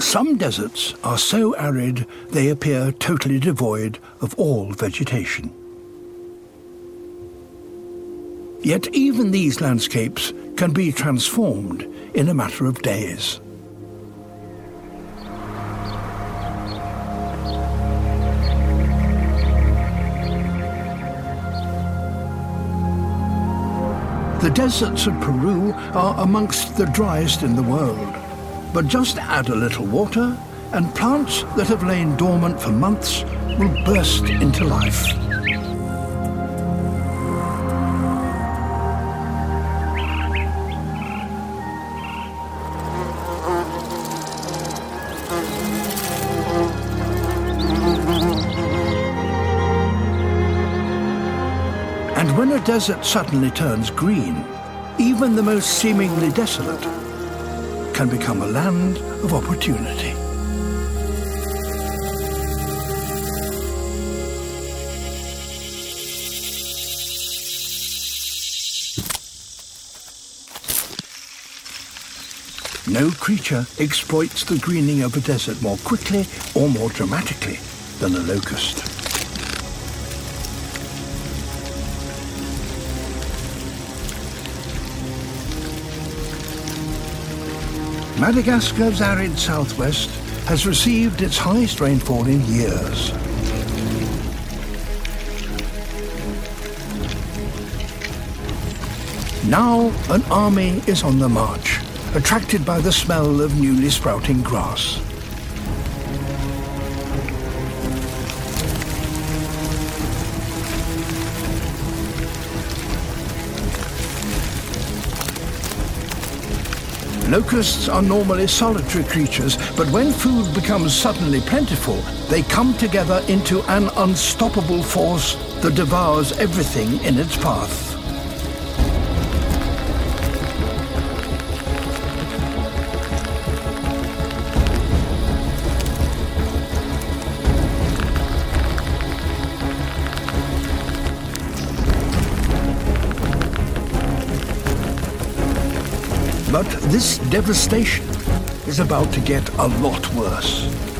Some deserts are so arid they appear totally devoid of all vegetation. Yet even these landscapes can be transformed in a matter of days. The deserts of Peru are amongst the driest in the world, but just add a little water and plants that have lain dormant for months will burst into life. And when a desert suddenly turns green, even the most seemingly desolate can become a land of opportunity. No creature exploits the greening of a desert more quickly or more dramatically than a locust. Madagascar's arid southwest has received its highest rainfall in years. Now an army is on the march, attracted by the smell of newly sprouting grass. Locusts are normally solitary creatures, but when food becomes suddenly plentiful, they come together into an unstoppable force that devours everything in its path. But this devastation is about to get a lot worse.